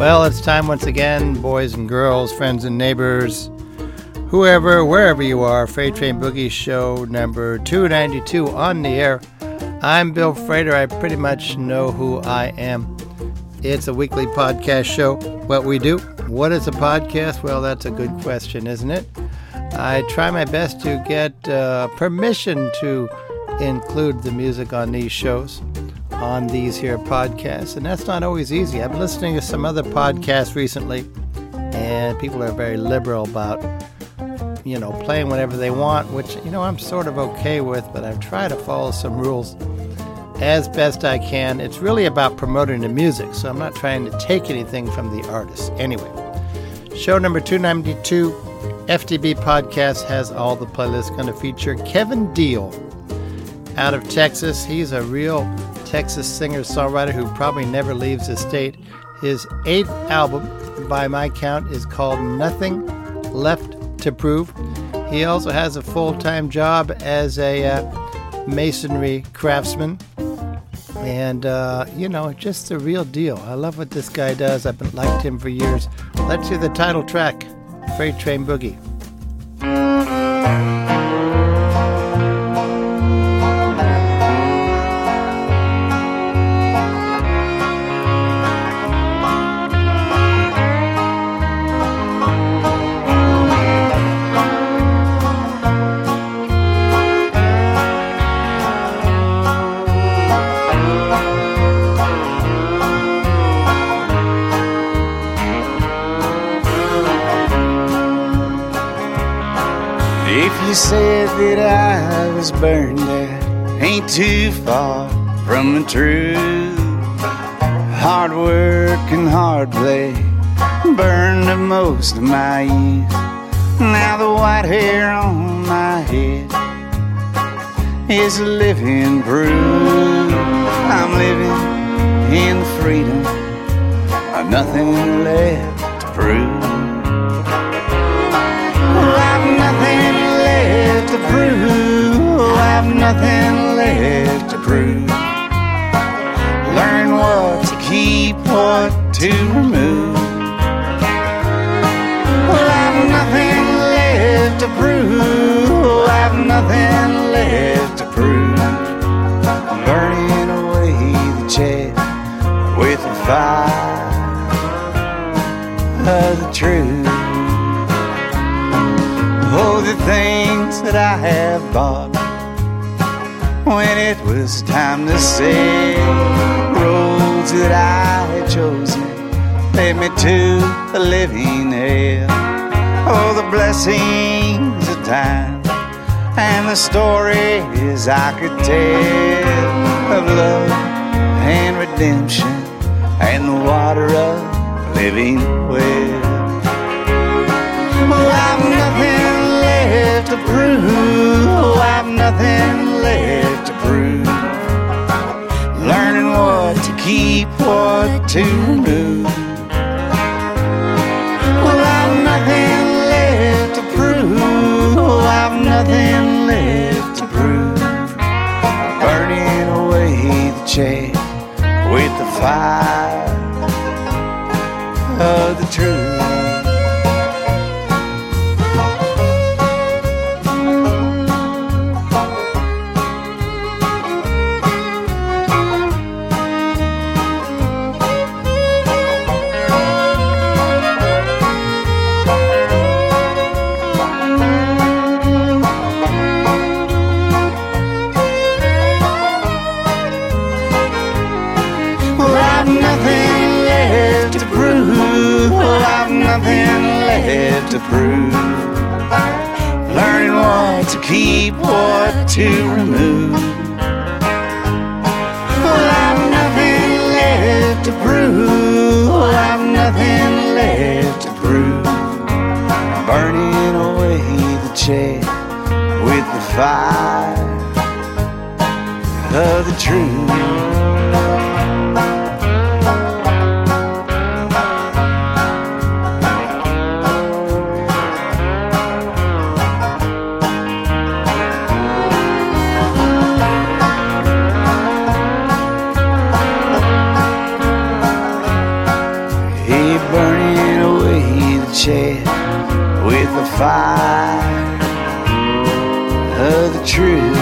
Well, it's time once again, boys and girls, friends and neighbors, whoever, wherever you are, Freight Train Boogie Show number 292 on the air. I'm Bill Frater. I pretty much know who I am. It's a weekly podcast show. What we do. What is a podcast? Well, that's a good question, isn't it? I try my best to get permission to include the music on these shows, on these here podcasts, and that's not always easy. I've been listening to some other podcasts recently, and people are very liberal about, playing whatever they want, which, I'm sort of okay with, but I try to follow some rules as best I can. It's really about promoting the music, so I'm not trying to take anything from the artists. Anyway, show number 292, FTB Podcast, has all the playlists. Going to feature Kevin Deal out of Texas. He's a real Texas singer-songwriter who probably never leaves the state. His 8th album, by my count, is called Nothing Left to Prove. He also has a full-time job as a masonry craftsman. And, just the real deal. I love what this guy does. I've liked him for years. Let's hear the title track, Freight Train Boogie. You said that I was burned out, ain't too far from the truth. Hard work and hard play burned up most of my youth. Now the white hair on my head is a living proof. I'm living in the freedom, I've nothing left to prove. I've nothing left to prove. I've nothing left to prove. Learn what to keep, what to remove. I've nothing left to prove. I've nothing left to prove. I'm burning away the chaff with the fire of the truth. Oh, the things that I have bought when it was time to sell, roads that I had chosen led me to a living hell. Oh, the blessings of time and the stories I could tell of love and redemption and the water of living well. Oh, I've nothing left to prove. Oh, I've nothing left to prove. Learning what to keep, what to remove. Well, I've nothing left to prove. Oh, I've nothing left to prove. Burning away the chaff with the fire of the truth. To prove, learning what to keep, what to remove. Well, I've nothing left to prove. I've nothing left to prove. Burning away the chaff with the fire of the truth. shed with the fire of the truth.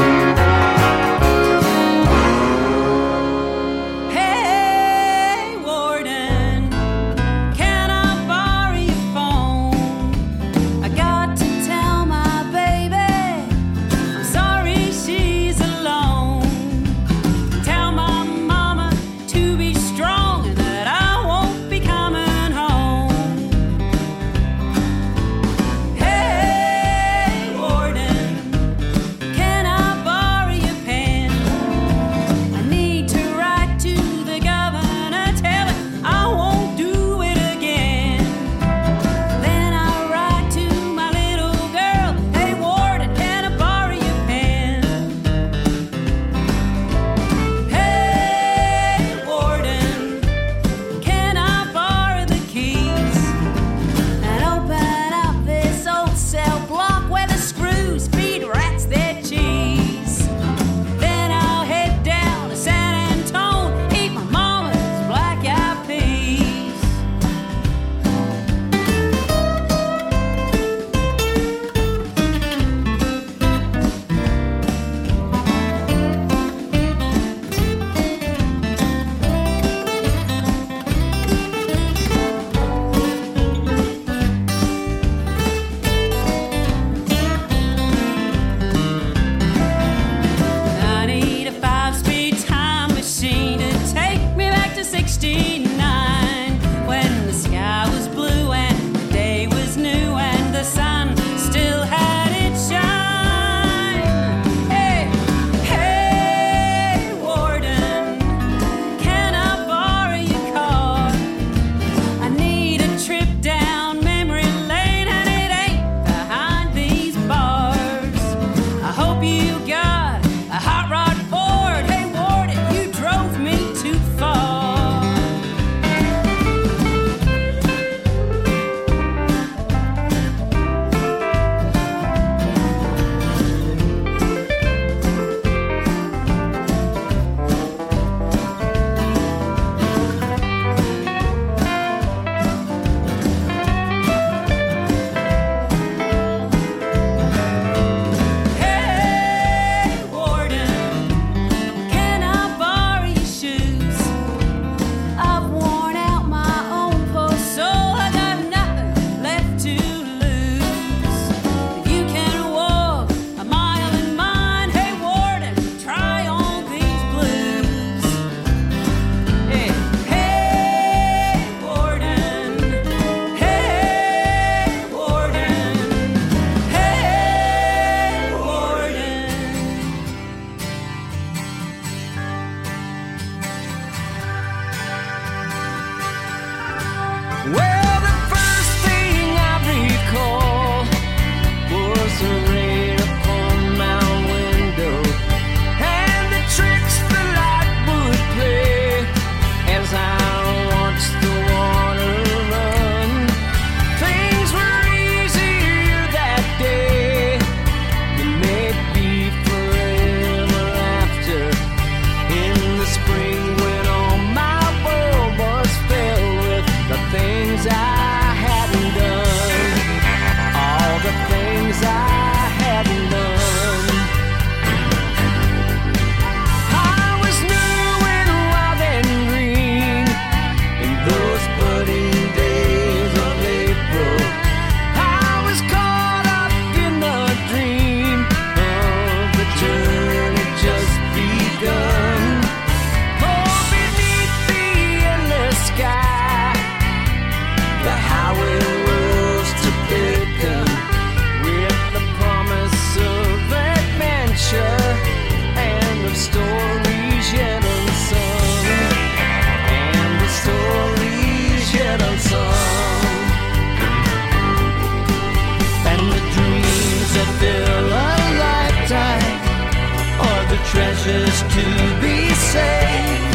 treasures to be saved.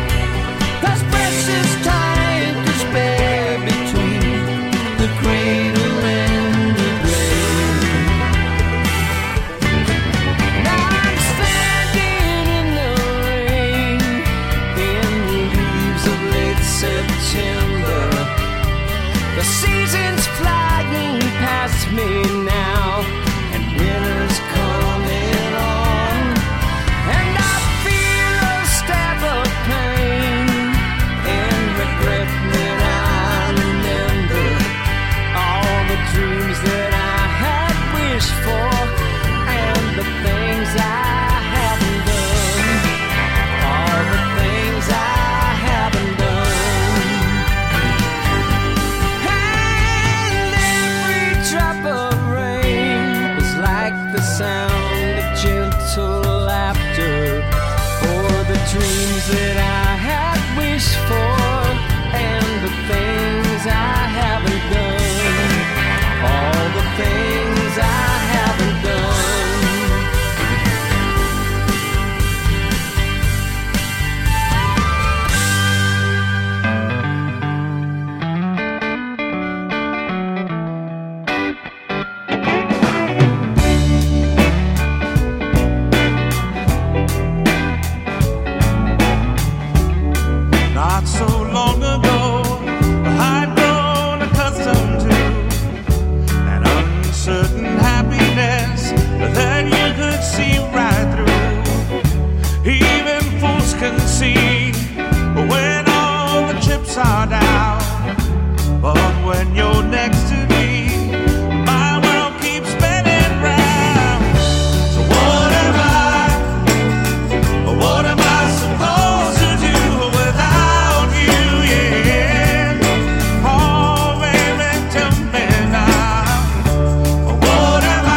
There's precious time to spare between the cradle and the grave. Now I'm standing in the rain, in the leaves of late September. The seasons fly. me now, and winter's coming on, and I feel a stab of pain and regret when I remember all the dreams that I had wished for and the things I haven't done, all the things I haven't done. And every drop of rain was like the sound of gentle laughter for the dreams that I had wished for and the things I haven't done, all the things I haven't done. Not so long ago, I'd grown accustomed to an uncertain happiness that you could see right through. Even fools can see when all the chips are down. But when you're next to me, my world keeps spinning round. So what am I supposed to do without you? Yeah. Oh, baby, tell me now. What am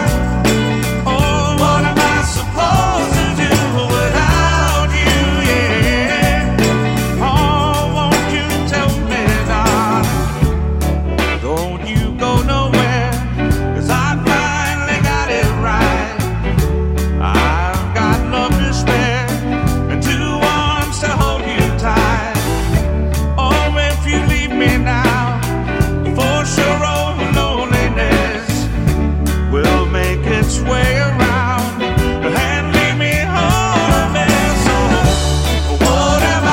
I supposed to do without you? Yeah. Oh, won't you tell me, darling? Don't you go nowhere, 'cause I finally got it right. I've got love to spare and two arms to hold you tight. Oh, if you leave me now, for sure old loneliness will make its way around and leave me homeless. So what am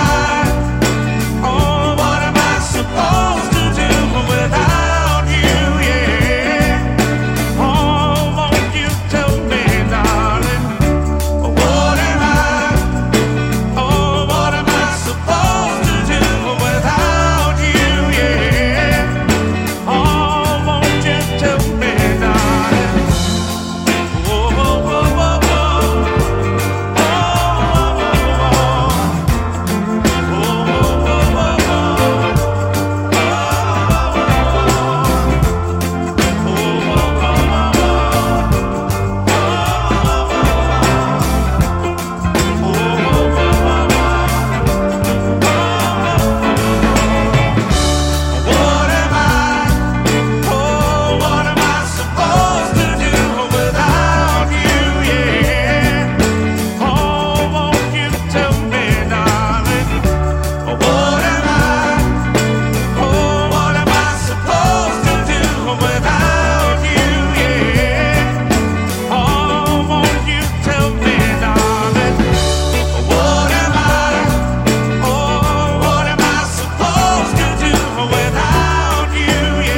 I supposed to do without you? Yeah. Oh, won't you tell me, darling? What am I supposed to do without you? Yeah. Oh, won't you tell me, darling? Whoa, whoa, whoa, whoa, whoa. Oh, whoa, whoa, whoa, what am I supposed to do without you? Yeah. Oh, won't you tell me, darling? What am I supposed to do without you? Yeah. Oh, won't you tell me, darling? What am I supposed to do without you?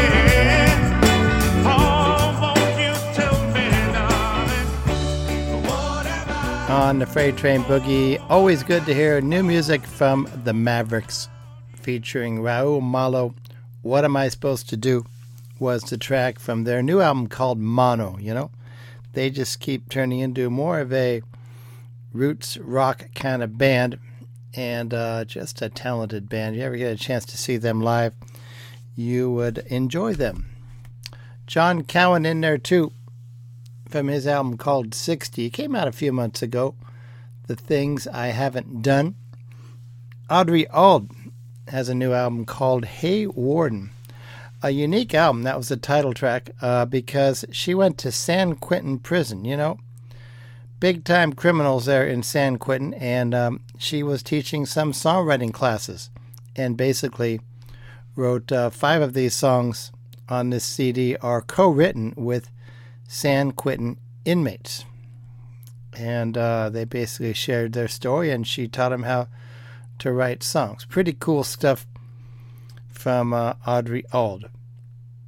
Yeah. Oh, won't you tell me, darling? What am On the Freight Train Boogie, always good to hear new music from the Mavericks featuring Raul Malo. What Am I Supposed to Do was the track from their new album called Mono. You know, they just keep turning into more of a roots rock kind of band, and just a talented band. You ever get a chance to see them live, you would enjoy them. John Cowan in there too, from his album called 60. It came out a few months ago, The Things I Haven't Done. Audrey Auld has a new album called Hey Warden. A unique album. That was the title track because she went to San Quentin prison, you know. Big-time criminals there in San Quentin, and she was teaching some songwriting classes and basically wrote 5 of these songs on this CD are co-written with San Quentin inmates. And they basically shared their story, and she taught them how to write songs. Pretty cool stuff from Audrey Auld.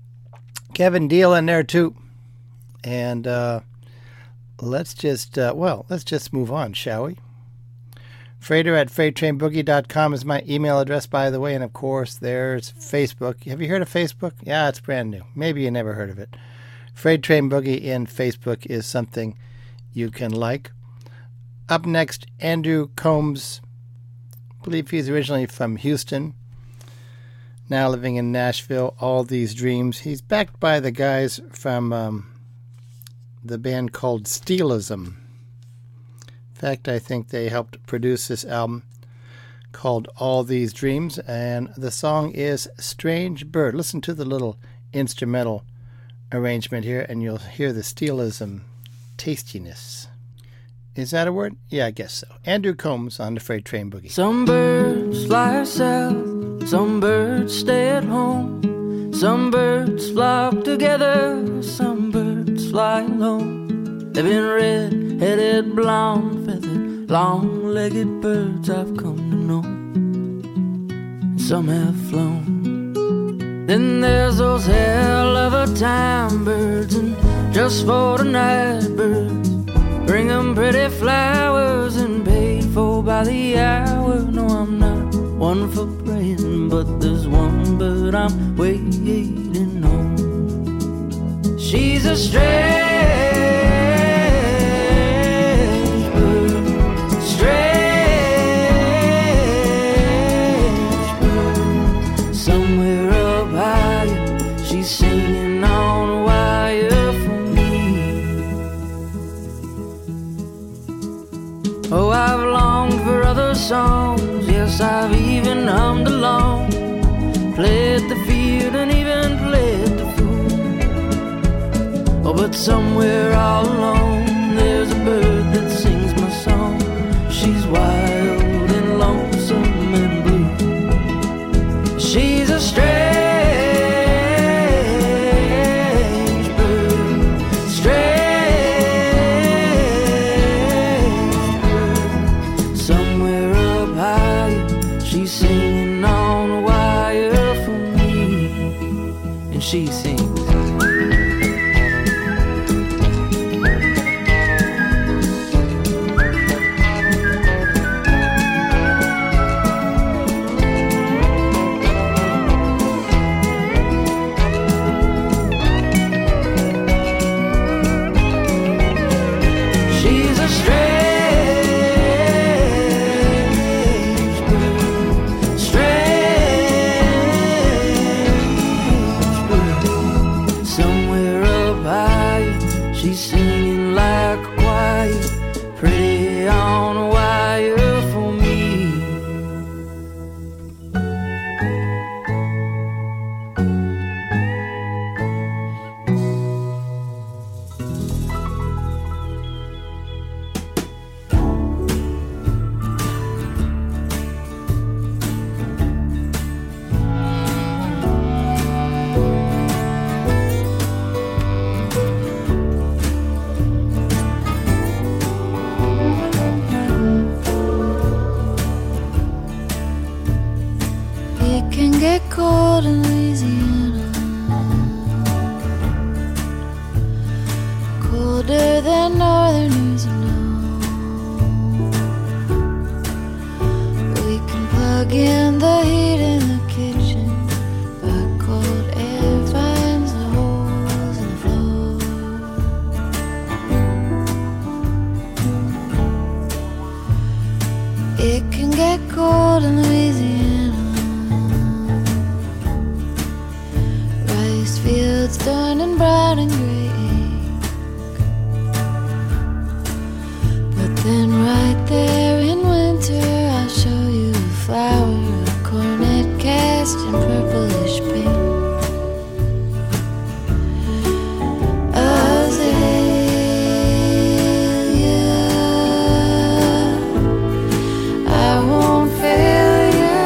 Kevin Deal in there too. And let's just move on, shall we? Freighter at freighttrainboogie.com is my email address, by the way. And, of course, there's Facebook. Have you heard of Facebook? Yeah, it's brand new. Maybe you never heard of it. Freight Train Boogie in Facebook is something you can like. Up next, Andrew Combs. I believe he's originally from Houston, now living in Nashville. All These Dreams. He's backed by the guys from the band called Steelism. In fact, I think they helped produce this album called All These Dreams, and the song is Strange Bird. Listen to the little instrumental arrangement here, and you'll hear the Steelism tastiness. Is that a word? Yeah, I guess so. Andrew Combs on the Freight Train Boogie. Some birds fly south, some birds stay at home, some birds flock together, some birds fly alone. They've been red-headed, blonde-feathered, long-legged birds I've come to know, and some have flown. Then there's those hell-of-a-time birds, and just for the night birds, bring 'em pretty flowers and paid for by the hour. No, I'm not one for praying, but there's one bird I'm waiting on. She's a strange bird, strange bird. Somewhere up high, she's singing on a wire for me. Oh, I've longed for other songs, yes, I've even hummed along, played the field and even played the fool. Oh, but somewhere all alone, there's a bird that sings my song. She's wild and lonesome and blue. She's a strange bird, strange bird. Somewhere up high, she's singing on a wire for me. And she sings. She's a strange bird, strange bird. Somewhere up high, she's singing like a choir, pretty on a wire for me. It can get cold in Louisiana, colder than northerners know. We can plug in the heat in the kitchen, but cold air finds the holes in the floor. It can get cold in Louisiana, rice fields turning brown and gray. But then right there in winter, I'll show you a flower, a cornet cast in purplish paint. Azalea, I won't fail you.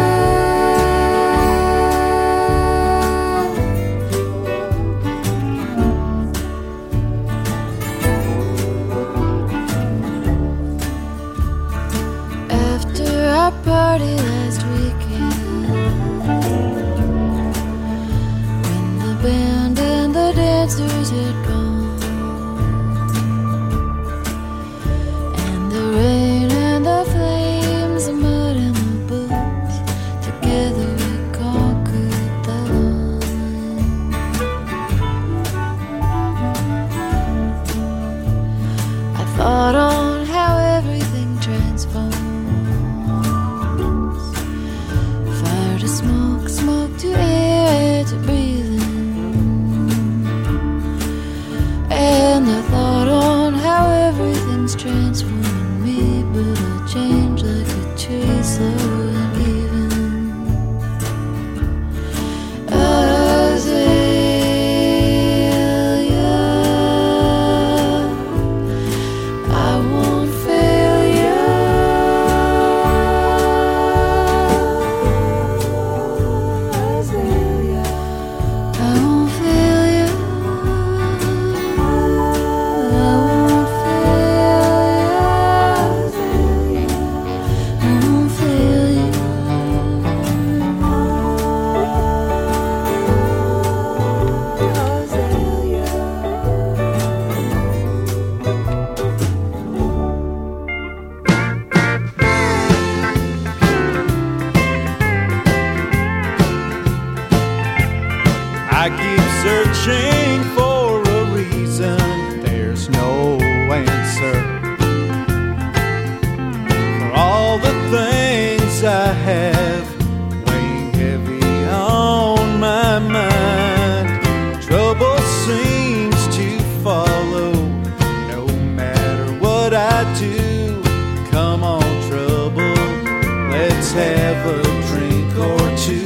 answers had gone, and the rain and the flames, the mud and the boots, together we conquered the line. I thought on how everything transforms, fire to smoke, smoke to air, air to breathe in. And I thought on how everything's transforming me, but I'll change like a tree, slow and even. Azalea, I won't fail you. Azalea, I won't fail you. I won't fail you. I won't fail you. I keep searching for a reason, there's no answer. For all the things I have weighing heavy on my mind, trouble seems to follow no matter what I do. Come on, trouble, let's have a drink or two.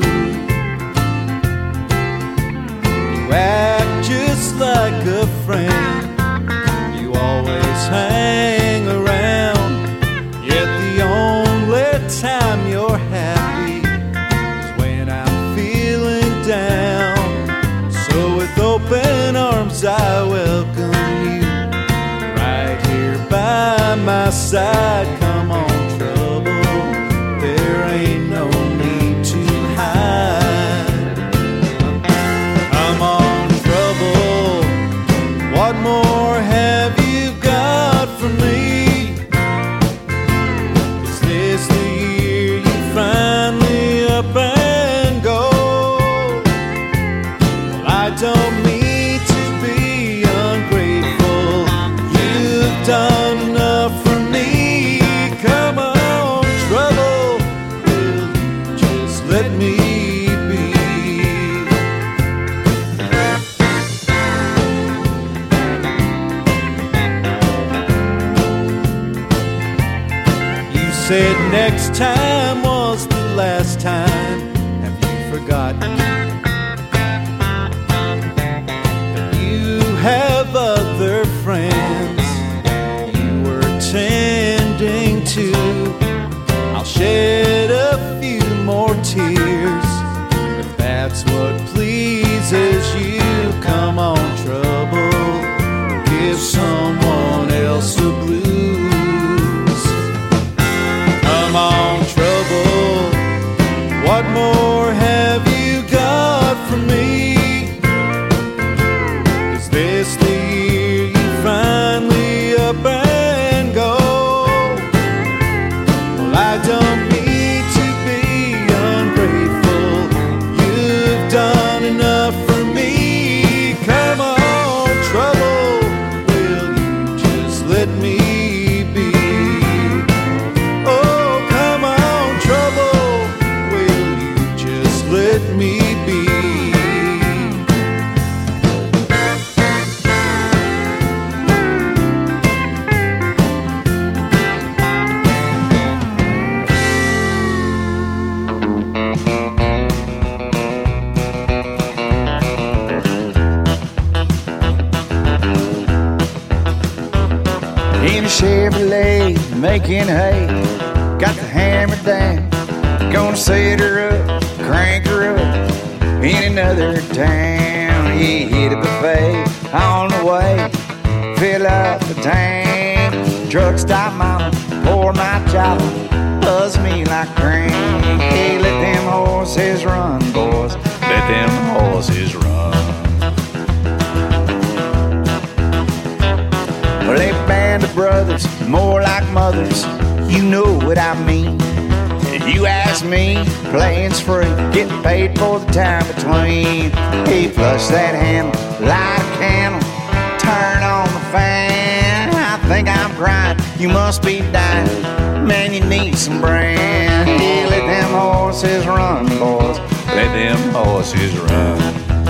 You act just like a friend, you always hang around, yet the only time you're happy is when I'm feeling down. So with open arms I welcome you, right here by my side. Come on, trouble, there ain't no need to hide. Come on, trouble, what more have you got for me? Is this the year you finally up and go? Well, I don't mean to be ungrateful, you've done enough for me. Come on, trouble, will you just let me be? You said next time was the last time. Have you forgotten that you have other friends you were tending to? I'll shed a few more tears if that's what pleases you. Come on, trouble, give someone else the blues. Come on, trouble, what more have you got for me? Is this the year you finally up and go? Well, I don't mean to be ungrateful, you've done enough for me. Come on, trouble, will you just let me be? Oh, come on, trouble, will you just let me be? In a Chevrolet, making hay, got the hammer down, gonna set her up, crank her up in another town. He hit a buffet on the way, fill up the tank, truck stop mama, pour my chopper, buzz me like crank. Hey, let them horses run, boys, let them horses run. brothers, more like mothers. You know what I mean. You ask me, playing's free, getting paid for the time between. Hey, flush that handle, light a candle, turn on the fan. I think I'm crying, you must be dying. Man, you need some brand. Hey, let them horses run, boys. Let them horses run.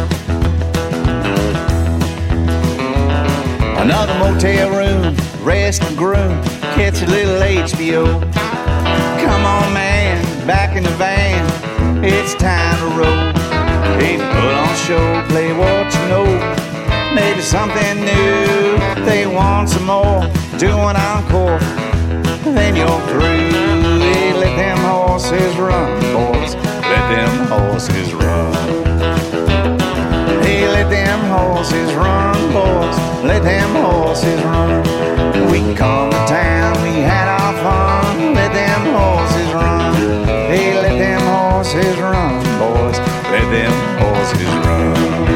Another motel room, rest and groom, catch a little HBO. Come on, man, back in the van, it's time to roll. Hey, put on show, play what you know. Maybe something new, they want some more. Do an encore, then you're through. Hey, let them horses run, boys. Let them horses run. Hey, let them horses run, boys. Let them horses run. We come to town, we had our fun. Let them horses run. Hey, let them horses run, boys. Let them horses run.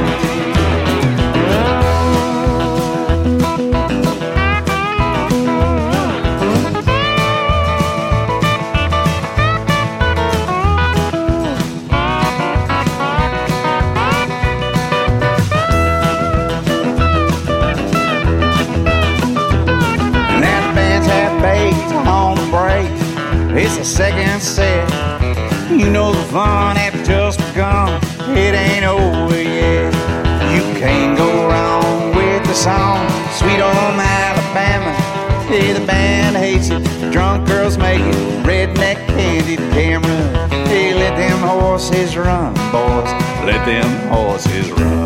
It's the second set. You know the fun had just begun. It ain't over yet. You can't go wrong with the song Sweet Home Alabama. Hey, the band hates it. Drunk girls make it. Redneck candy the camera. Hey, let them horses run, boys. Let them horses run.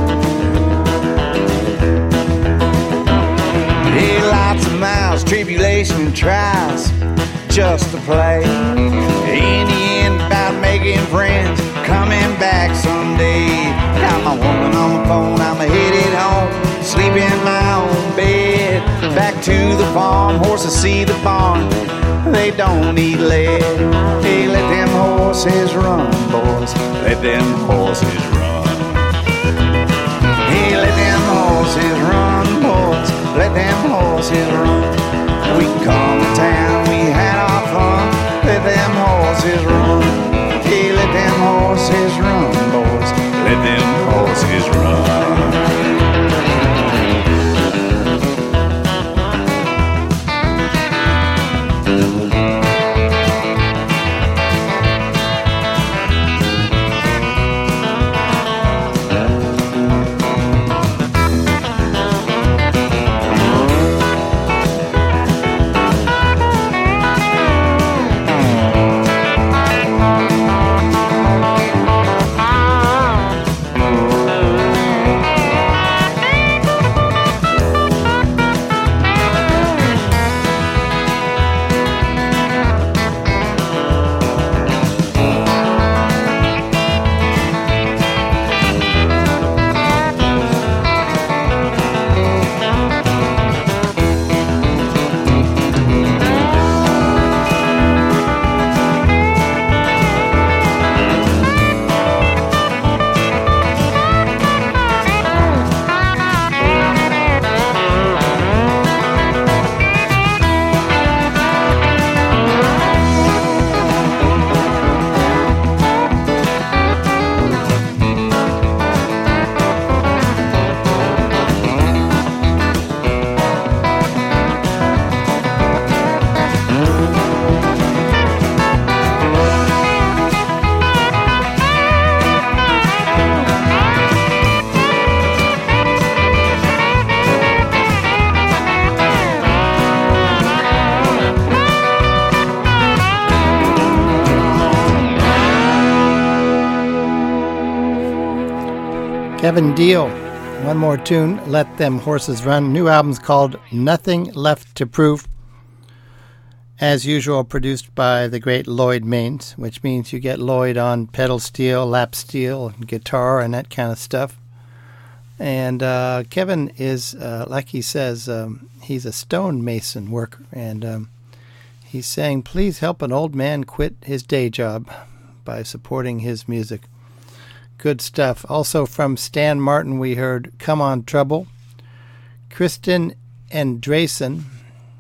Hey, lots of miles, tribulation and trials, just to play. In the end, about making friends, coming back someday. Got my woman on the phone, I'm headed home, sleep in my own bed. Back to the farm, horses see the barn, they don't need lead. Hey, let them horses run, boys. Let them horses run. Hey, let them horses run, boys. Let them horses run. We come to town, we had our fun. Let them horses run. Hey, let them horses run, boys. Let them horses run. Kevin Deal, one more tune, Let Them Horses Run. New album's called Nothing Left to Prove. As usual, produced by the great Lloyd Maines, which means you get Lloyd on pedal steel, lap steel, guitar, and that kind of stuff. And Kevin is, like he says, he's a stonemason worker. And he's saying, please help an old man quit his day job by supporting his music. Good stuff. Also from Stan Martin, we heard Come On Trouble. Kristen Andresen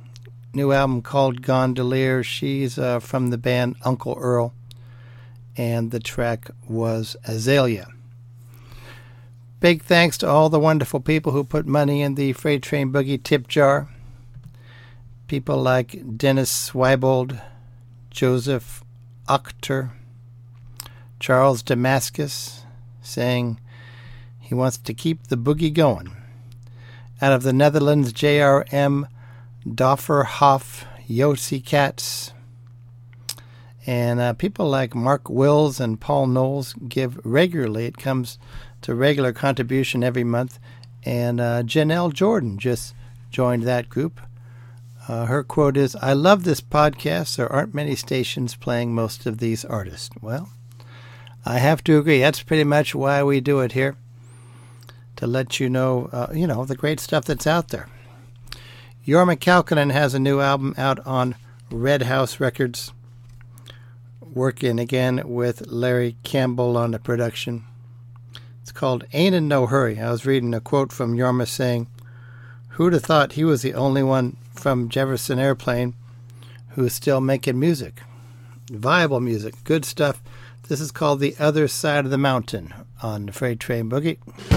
new album called Gondolier. She's from the band Uncle Earl, and the track was Azalea. Big thanks to all the wonderful people who put money in the Freight Train Boogie tip jar. People like Dennis Swybold, Joseph Achter, Charles Damascus, saying he wants to keep the boogie going. Out of the Netherlands, J.R.M. Dofferhoff, Yossi Katz, and people like Mark Wills and Paul Knowles give regularly. It comes to regular contribution every month, and Janelle Jordan just joined that group. Her quote is, "I love this podcast. There aren't many stations playing most of these artists." Well, I have to agree. That's pretty much why we do it here, to let you know, the great stuff that's out there. Jorma Kaukonen has a new album out on Red House Records, working again with Larry Campbell on the production. It's called Ain't in No Hurry. I was reading a quote from Jorma saying, "Who'd have thought he was the only one from Jefferson Airplane who's still making music?" Viable music, good stuff. This is called The Other Side of the Mountain on the Freight Train Boogie.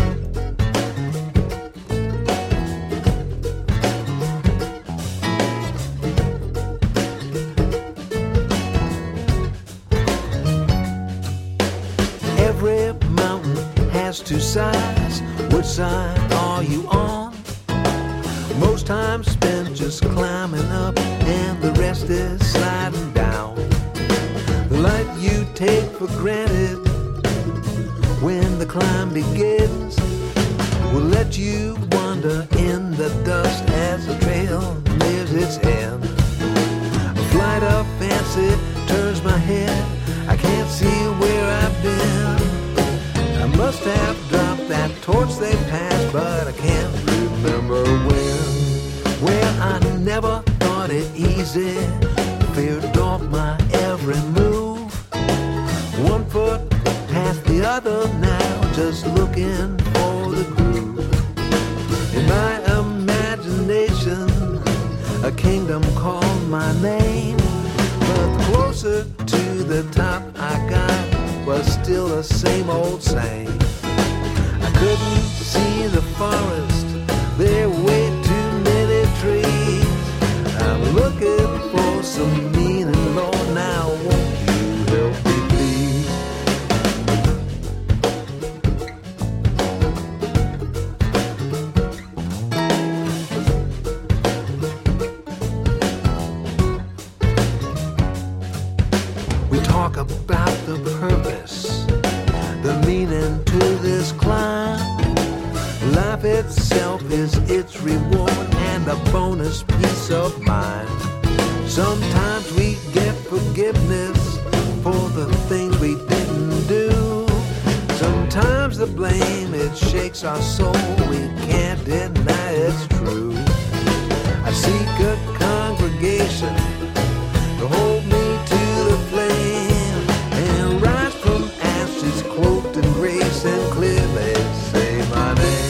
Every mountain has two sides. Which side are you on? Most time spent just climbing up, and the rest is sliding down. The light you take for granted when the climb begins will let you wander in the dust as the trail nears its end. A flight of fancy turns my head. I can't see where I've been. I must have dropped that torch they passed, but I can't remember when. Well, I never thought it easy, feared off my every move. One foot past the other now, just looking for the groove. In my imagination, a kingdom called my name, but the closer to the top I got was still the same old same. I couldn't see the forest, there were way too many trees. I'm looking for some meaning, Lord, now won't you help me please? We talk about the purpose, the meaning to this climb. Life itself is its reward and a bonus peace of mind. Sometimes we get forgiveness for the things we didn't do. Sometimes the blame, it shakes our soul, we can't deny it's true. I seek a congregation to hold me to the flame and rise from ashes cloaked in grace and clearly say my name.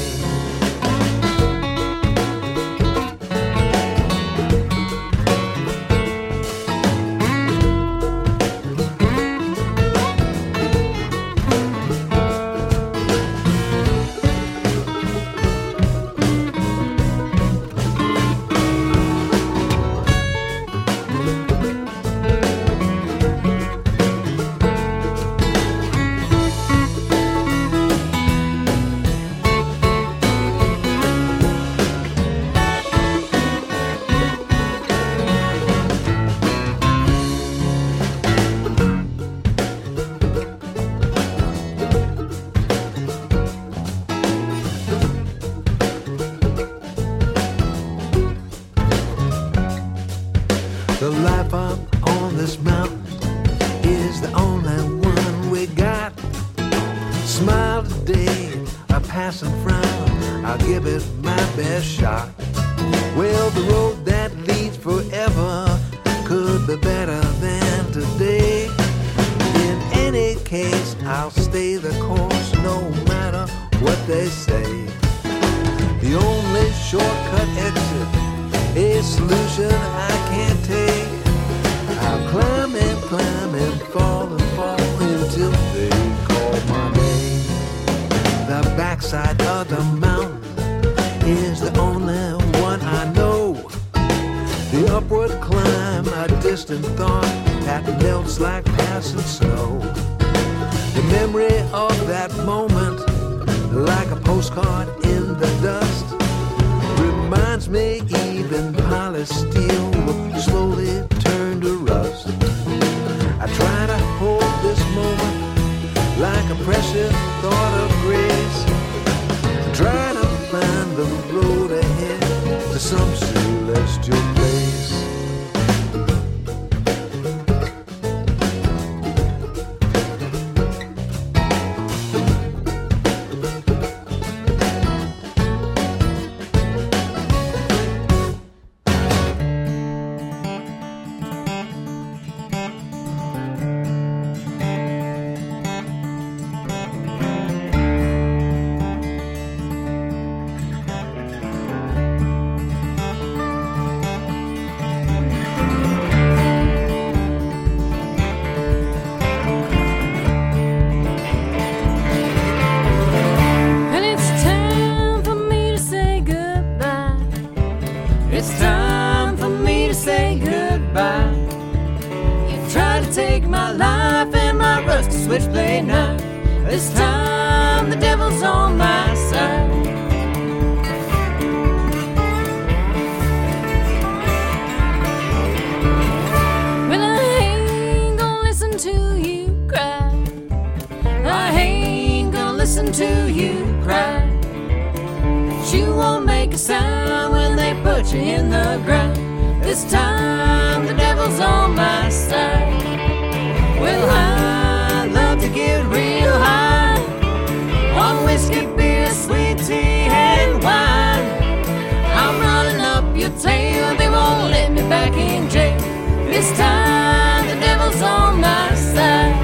The life up on this mountain is the only one we got. Smile today, a passing frown, I'll give it my best shot. Well, the road that leads forever could be better than today. In any case, I'll stay the course no matter what they say. The only shortcut exit a solution I can't take. I'll climb and fall until they call my name. The backside of the mountain is the only one I know. The upward climb, a distant thought that melts like passing snow. The memory of that moment, like a postcard in the dust, reminds me even polished steel will slowly turn to rust. I try to hold this moment like a precious thought of grace. I try to find the road ahead to some celestial place. Switchblade knife. This time the devil's on my side. Well, I ain't gonna listen to you cry. I ain't gonna listen to you cry. You won't make a sound when they put you in the ground. This time the devil's on my side. Well, I love to get real high on whiskey, beer, sweet tea, and wine. I'm running up your tail, they won't let me back in jail. This time the devil's on my side.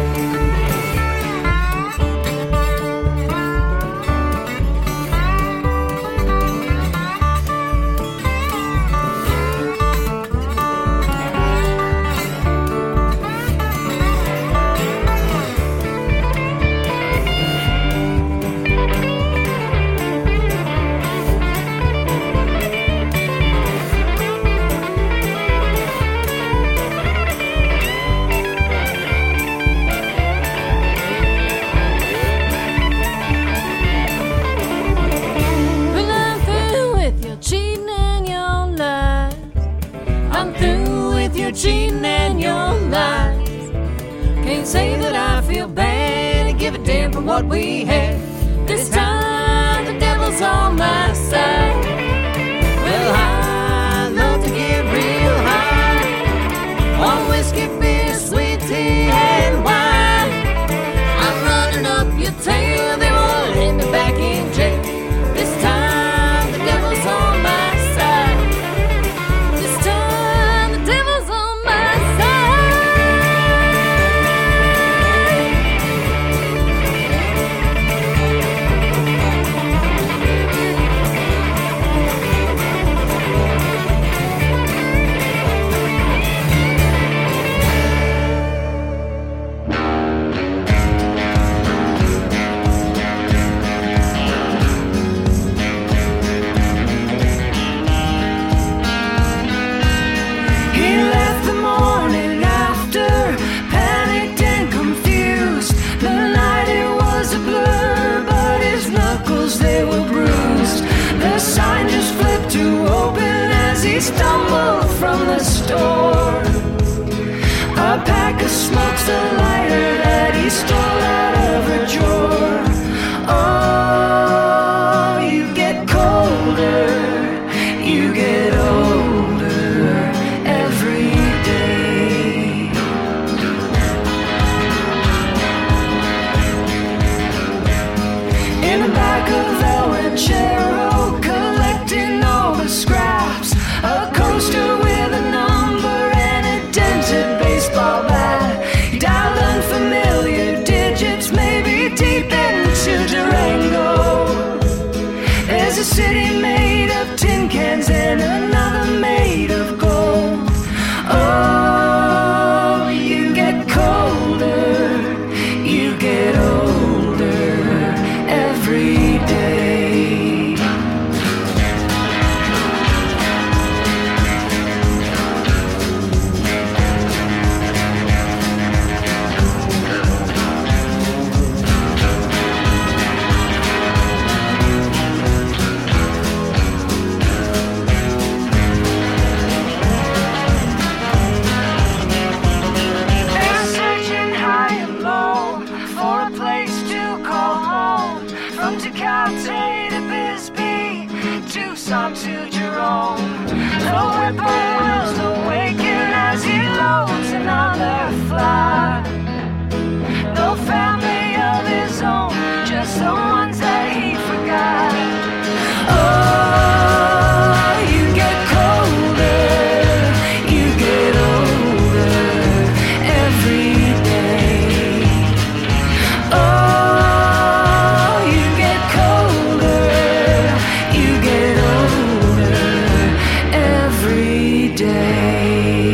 Cheating and your lies. Can't say that I feel bad and give a damn for what we had. This time the devil's on my side. Well, I love to get real high on whiskey, beer, sweet tea, and wine. I'm running up your tail, they won't let me back in jail. This time the devil's on my side. This time the devil's on my stumbled from the store. A pack of smokes, a lighter that he stole out of her drawer. Oh, you get colder, you get older every day. In the back of El Ranchero, collecting all the scraps. A coaster with a number and a dented baseball bat. He dialed unfamiliar digits, maybe deep into Durango. There's a city made of tin cans and another to Jerome. The whippoorwills awaken as he loads another fly. No family of his own, just the ones that he forgot. Oh, you get colder, you get older every day. Oh, you get colder, you get older every day.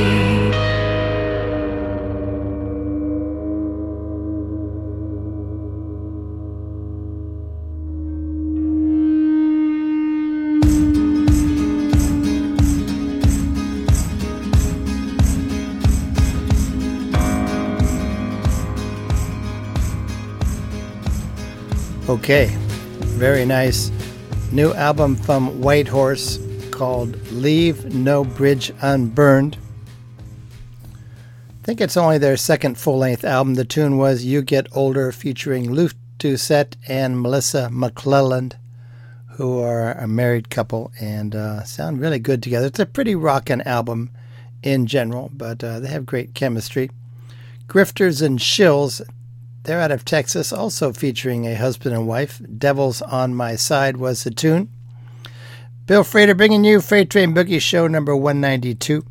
Okay, very nice new album from Whitehorse called Leave No Bridge Unburned. I think it's only their second full-length album. The tune was You Get Older, featuring Lou Doucette and Melissa McClelland, who are a married couple and sound really good together. It's a pretty rockin' album in general, but they have great chemistry. Grifters and Shills, they're out of Texas, also featuring a husband and wife. Devil's on My Side was the tune. Bill Frater bringing you Freight Train Boogie Show number 192.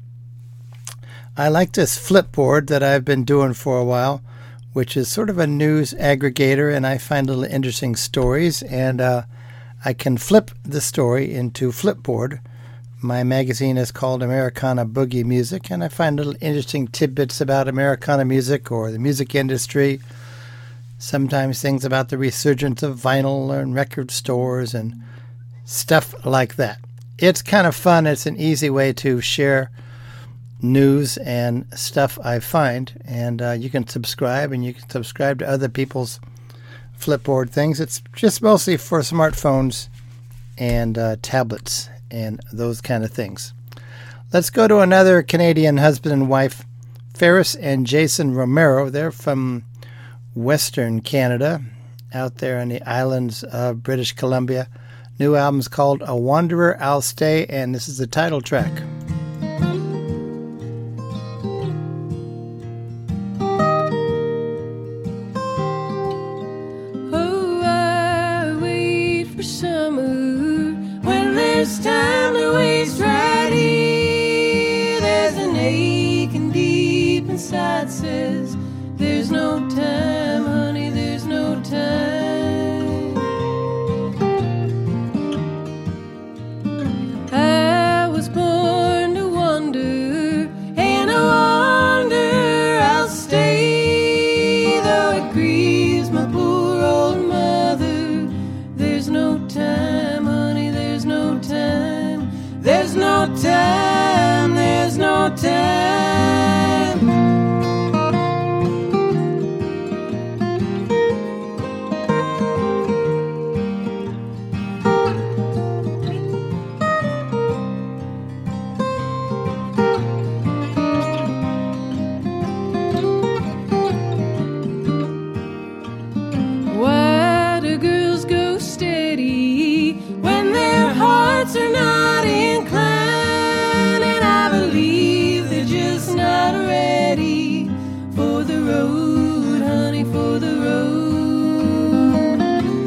I like this Flipboard that I've been doing for a while, which is sort of a news aggregator, and I find little interesting stories, and I can flip the story into Flipboard. My magazine is called Americana Boogie Music, and I find little interesting tidbits about Americana music or the music industry, sometimes things about the resurgence of vinyl and record stores and stuff like that. It's kind of fun. It's an easy way to share news and stuff I find, and you can subscribe, and you can subscribe to other people's Flipboard things. It's just mostly for smartphones and tablets and those kind of things. Let's go to another Canadian husband and wife, Ferris and Jason Romero. They're from Western Canada, out there in the islands of British Columbia. New album's called A Wanderer I'll Stay, and this is the title track. Oh, I wait for summer when there's time to waste right here. There's an aching deep inside says there's no time, honey, there's no time. I was born to wander, and I wonder I'll stay, though it grieves my poor old mother. There's no time, honey, there's no time. There's no time, there's no time. Why do girls go steady when their hearts are not inclined? And I believe they're just not ready for the road, honey, for the road.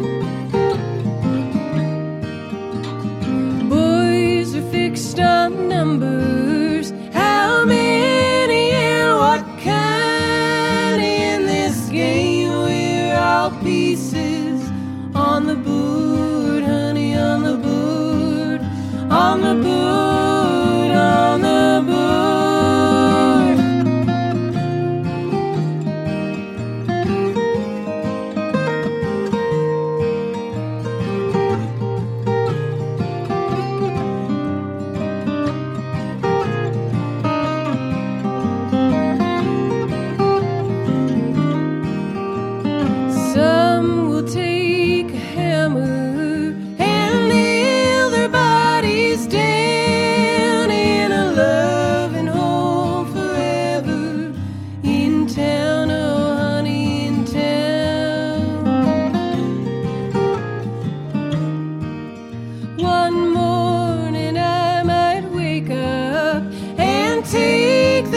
Boys are fixed on numbers, how many and what kind? In this game we're all pieces on the board, honey, on the board, on the board, on the board. Some will take a hammer and nail their bodies down.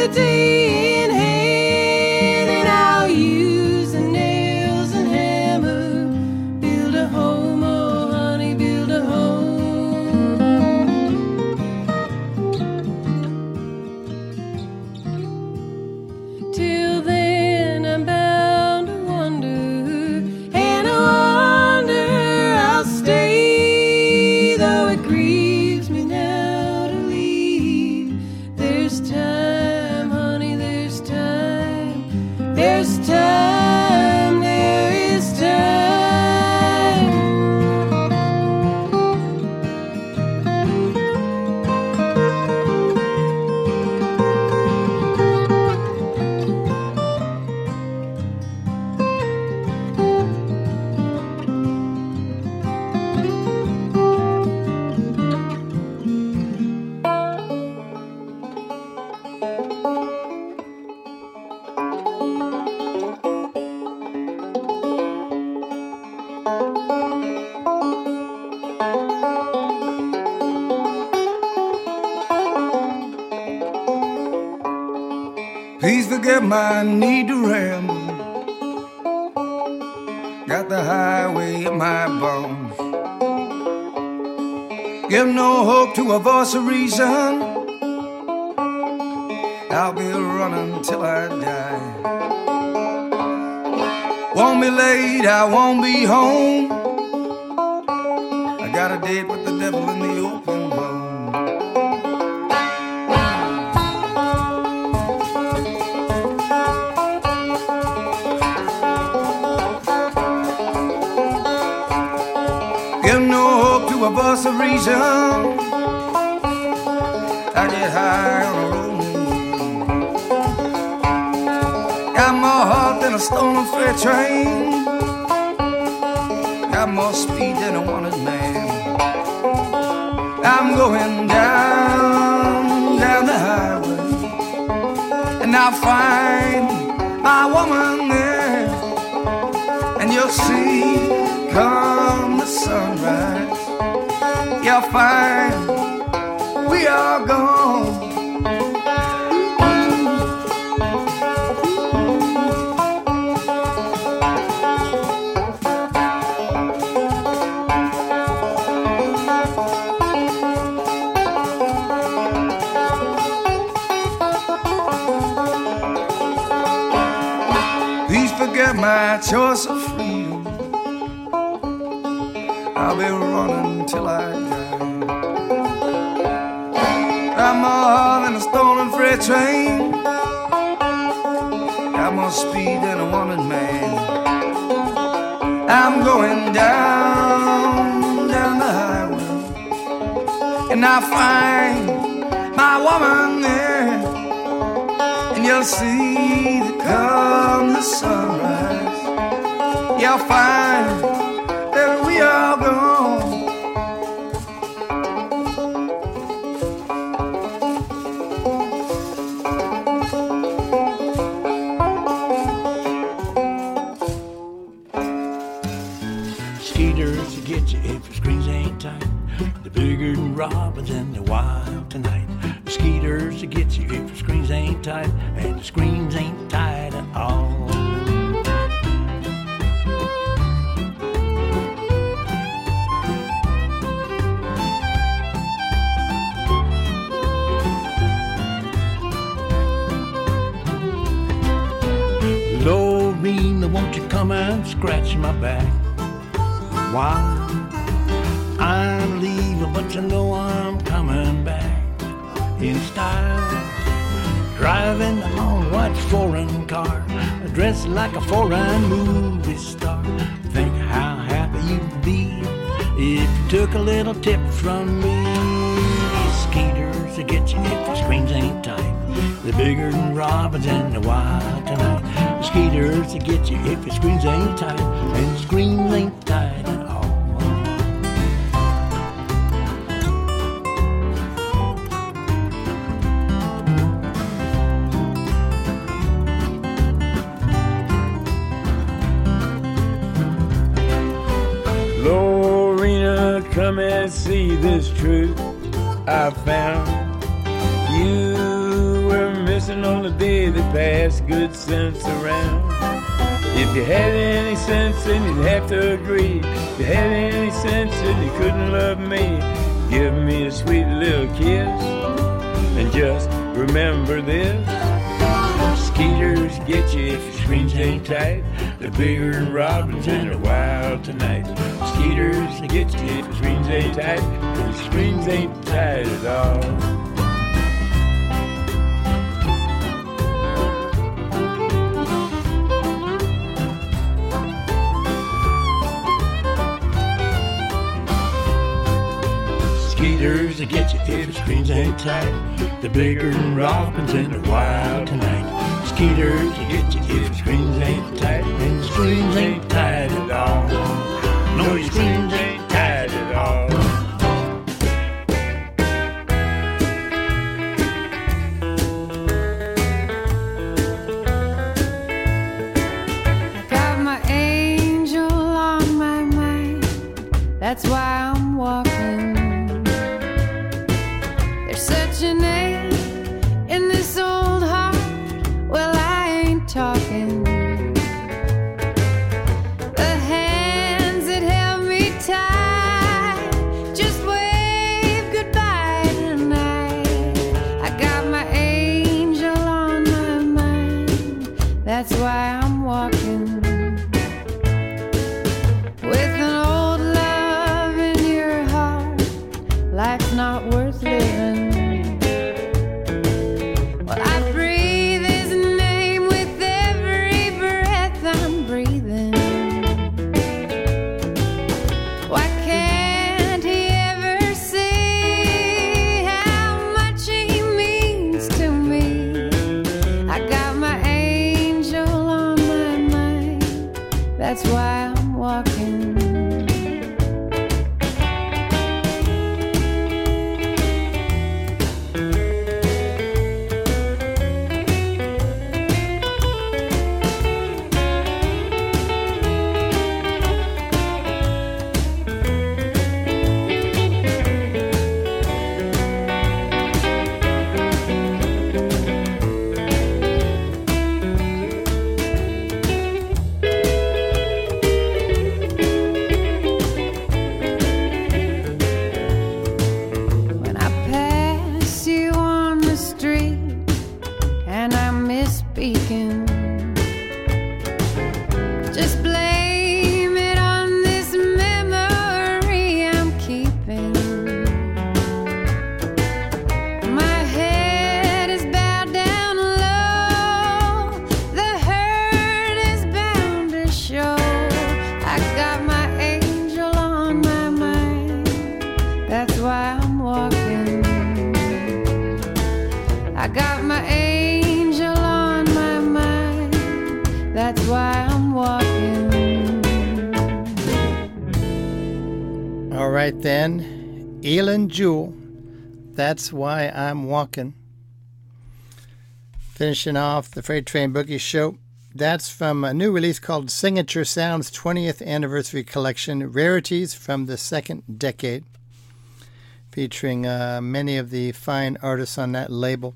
the day in hand, and I'll use the nails and hammer, build a home, oh honey, build a home. Till then I'm bound to wander, and I wonder I'll stay, though it grieves me now to leave. There's time, honey, there's time. There's time, there is time. Please forget my need to ramble. Got the highway in my bones. Give no hope to a voice of reason. I'll be running till I die. Won't be late, I won't be home. I got a date with the devil in the open road. Give no hope to a voice of reason. I get high on a rolling. Got more heart than a stolen freight train. Got more speed than a wanted man. I'm going down the highway, and I'll find my woman there, and you'll see come the sunrise, you'll find we are gone. Please forget my choice of freedom. I'll be running till I die. I'm more than a stolen freight train. Got more speed than a wanted man. I'm going down the highway, and I'll find my woman there, and you'll see that come the sunrise, you'll find that we are gone. Skeeters will get you if your screens ain't tight. The bigger than robins and they're wild tonight. The skeeters will get you if your screens ain't tight, and the screens ain't tight at all. Lorena, won't you come and scratch my back? Why? I'm leaving, but you know I'm coming back in style. Driving a long white foreign car, dressed like a foreign movie star. Think how happy you'd be if you took a little tip from me. Skeeters to get you if the screens ain't tight. They're bigger than robins and they're wild tonight. The skeeters to get you if your screens ain't tight, and the screens ain't tight at all. Lorena, come and see this truth I found. You were missing missing on the day that passed good sense around. If you had any sense, then you'd have to agree. If you had any sense, then you couldn't love me. Give me a sweet little kiss, and just remember this. Skeeters get you if your screens ain't tight. The bigger robins in the wild tonight. Skeeters get you if your screens ain't tight. And your screens ain't tight at all. Skeeters that get you if the screens ain't tight. The bigger robins in the wild tonight. Skeeters that get you if the screens ain't tight. And the screens ain't tight at all. No, your screens ain't tight at all. I got my angel on my mind. That's why I'm walking. Such an ache in this old heart. Well, I ain't talking. The hands that held me tight just wave goodbye tonight. I got my angel on my mind. That's why I'm walking. With an old love in your heart, life's not worth living. That's why I'm walking. Right then, Elin Jewel, That's Why I'm Walking. Finishing off the Freight Train Boogie Show. That's from a new release called Signature Sounds 20th Anniversary Collection, Rarities from the Second Decade, featuring many of the fine artists on that label.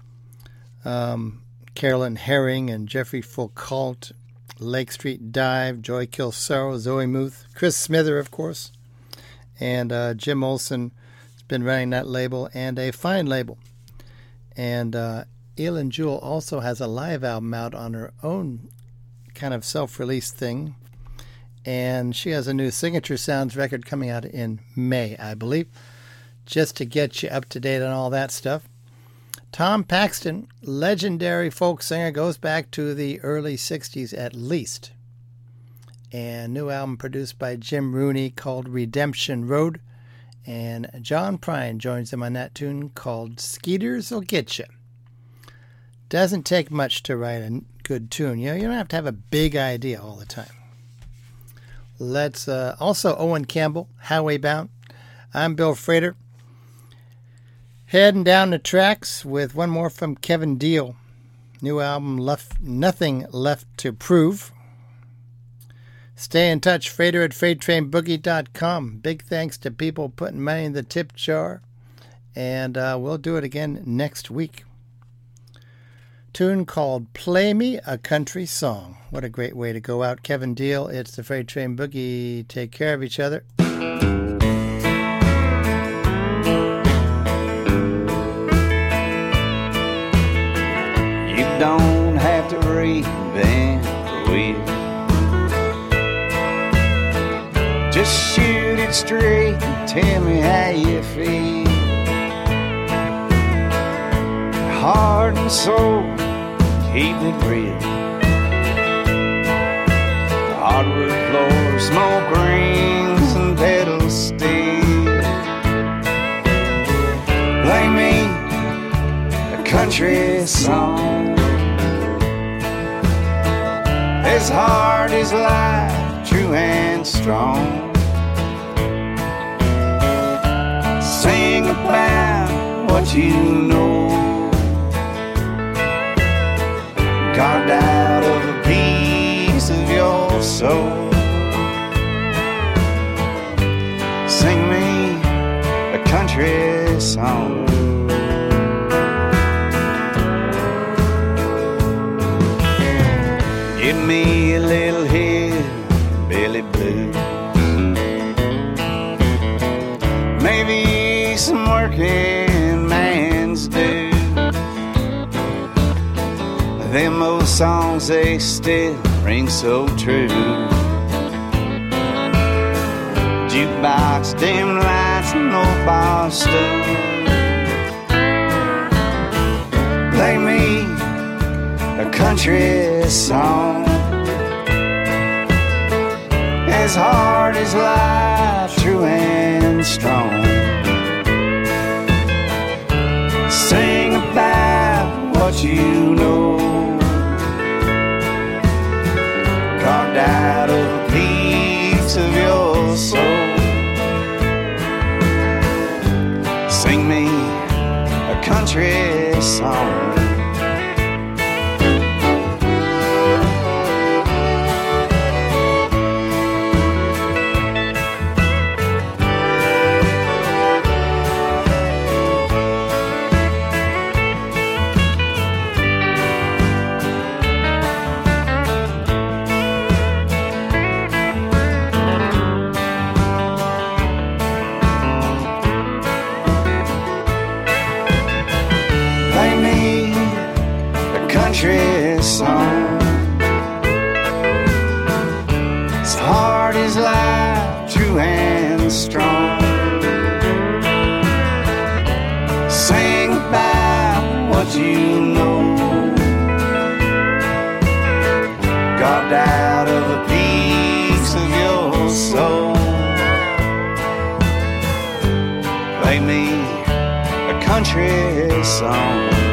Carolyn Herring and Jeffrey Foucault, Lake Street Dive, Joy Kills Sorrow, Zoe Muth, Chris Smither, of course, and Jim Olson has been running that label, and a fine label. And Elin Jewel also has a live album out on her own kind of self-release thing. And she has a new Signature Sounds record coming out in May, I believe, just to get you up to date on all that stuff. Tom Paxton, legendary folk singer, goes back to the early 60s at least. And new album produced by Jim Rooney called Redemption Road. And John Prine joins him on that tune called Skeeters 'll Get Ya. Doesn't take much to write a good tune. You know, you don't have to have a big idea all the time. Let's also Owen Campbell, Highway Bound. I'm Bill Frater. Heading down the tracks with one more from Kevin Deal. New album, Nothing Left to Prove. Stay in touch, Frater at FreightTrainBoogie.com. Big thanks to people putting money in the tip jar. And we'll do it again next week. Tune called Play Me a Country Song. What a great way to go out. Kevin Deal, it's the Freight Train Boogie. Take care of each other. You don't have to reinvent the wheel. Just shoot it straight and tell me how you feel. Heart and soul, keep it real. Hardwood floors, smoke rings, and pedals steel. Play me a country song, as hard as life, true and strong. Sing about what you know, carved out of a piece of your soul. Sing me a country song. Give me a little hillbilly blues, maybe some working man's dues. Them old songs, they still ring so true. Jukebox, dim lights, and old Boston. Play me a country song, as hard as life, true and strong. Sing about what you know, carved out of a piece of your soul. Sing me a country song. Country song, as hard as life, true and strong. Sing about what you know, carved out of a piece of your soul. Play me a country song.